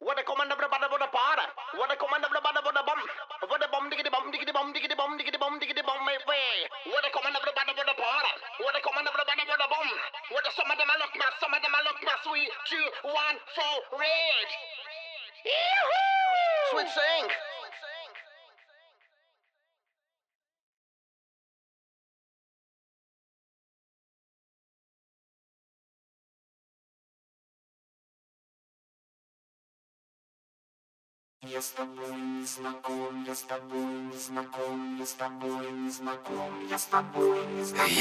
What a command of the bada bada para. What a command of the bada bada bum. What a bum diggity bum diggity bum diggity bum diggity bum diggity bum my way. What a command of the bada bada para. What a command of the bada bada bum. What a some of them I look my some of them I look my sweet 2 1 4 red. Sweet sing. Я с тобой не знаком, я с тобой не знаком, я с тобой не знаком, я с тобой не знаком.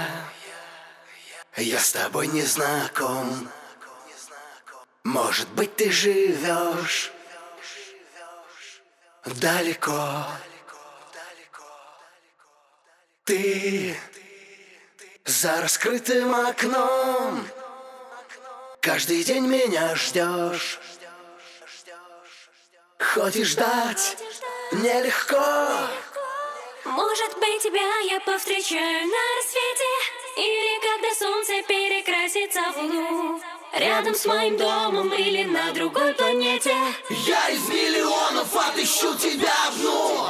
Я с тобой не знаком. Может быть, ты живешь далеко. Ты за раскрытым окном каждый день меня ждешь. Хоть и ждать нелегко. Может быть, тебя я повстречаю на рассвете, или когда солнце перекрасится в луну, рядом с моим домом или на другой планете. Я из миллионов отыщу тебя одну.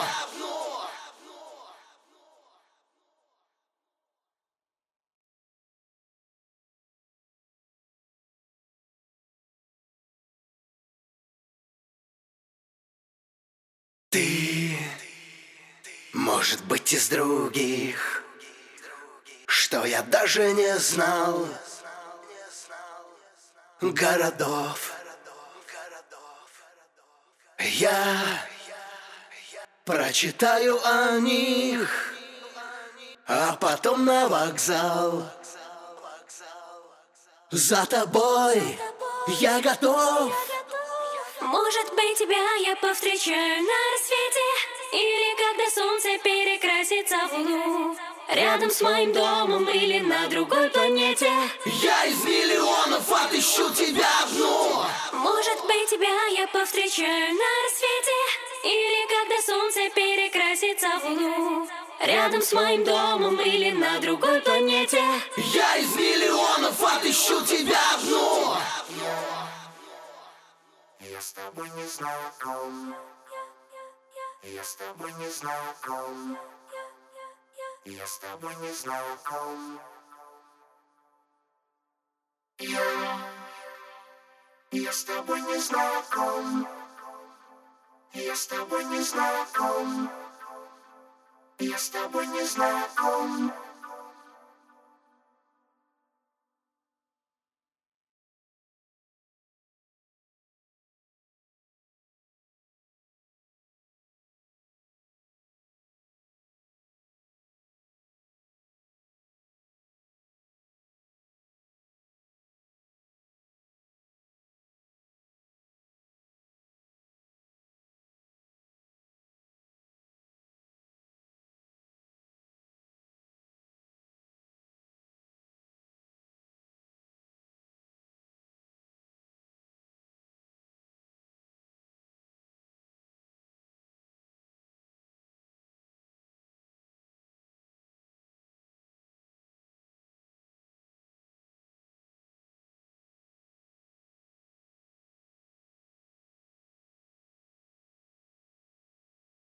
Ты, может быть, из других, что я даже не знал, городов. Я прочитаю о них, а потом на вокзал. За тобой я готов. Может быть, тебя я повстречаю на рассвете, или когда солнце перекрасится в луну, рядом с моим домом или на другой планете. Я из миллионов отыщу тебя одну. Может быть, тебя я повстречаю на рассвете, или когда солнце перекрасится в луну, рядом с моим домом или на другой планете. Я из миллионов отыщу тебя одну. Я с тобой не знаком. Я с тобой не знаком. Я с тобой не знаком. Я с тобой не знаком. Я с тобой не знаком. Я с тобой не знаком.